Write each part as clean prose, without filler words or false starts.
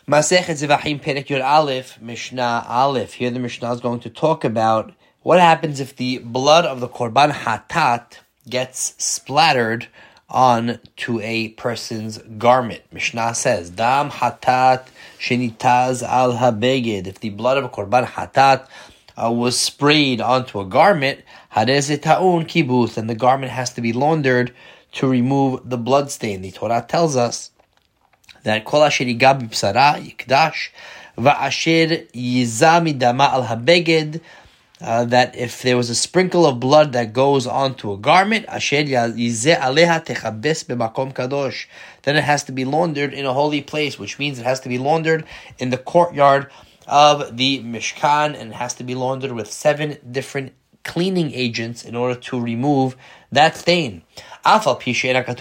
Masechet Zevachim Perek Yud Aleph, Mishnah Aleph. Here the Mishnah is going to talk about what happens if the blood of the Korban Hatat gets splattered onto a person's garment. Mishnah says, Dam Hatat Shenitaz Al Habeged. If the blood of a Korban Hatat was sprayed onto a garment, Hadezet Ta'un Kibuth, and the garment has to be laundered to remove the blood stain. The Torah tells us that Kol asher yiga b'bsara yikdash va'asher yiza midama al habeged, that if there was a sprinkle of blood that goes onto a garment, asher yizeh aleha techabes b'makom kadosh, then it has to be laundered in a holy place, which means it has to be laundered in the courtyard of the Mishkan, and it has to be laundered with 7 different cleaning agents in order to remove that stain. Even though if you look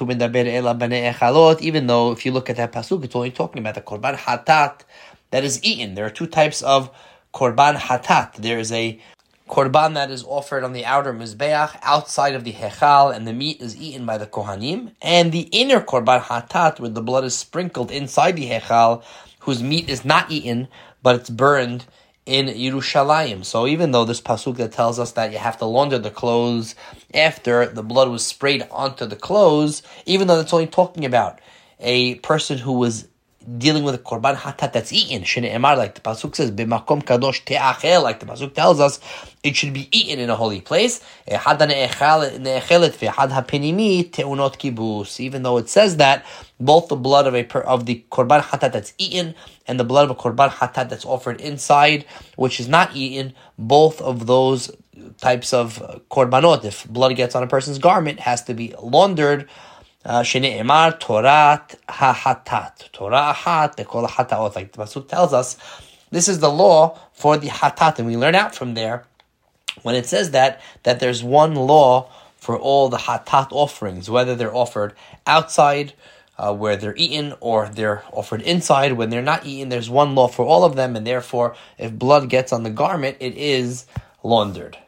at that pasuk, it's only talking about the korban hatat that is eaten. There are 2 types of korban hatat. There is a korban that is offered on the outer mizbeach outside of the hechal, and the meat is eaten by the kohanim, and the inner korban hatat, where the blood is sprinkled inside the hechal, whose meat is not eaten but it's burned in Yerushalayim. So even though this pasuk that tells us that you have to launder the clothes after the blood was sprayed onto the clothes, even though it's only talking about a person who was dealing with a korban hatat that's eaten, shene'emar, like the pasuk says, b'makom kadosh te'achel, like the pasuk tells us, it should be eaten in a holy place. Even though it says that both the blood of the korban hatat that's eaten and the blood of a korban hatat that's offered inside, which is not eaten, both of those types of korbanot, if blood gets on a person's garment, has to be laundered. Shene'emar Torat ha-hatat. Torah hat, they call it hataot. Like the pasuk tells us, this is the law for the hatat. And we learn out from there, when it says that there's one law for all the hatat offerings, whether they're offered outside, where they're eaten, or they're offered inside when they're not eaten. There's one law for all of them, and therefore, if blood gets on the garment, it is laundered.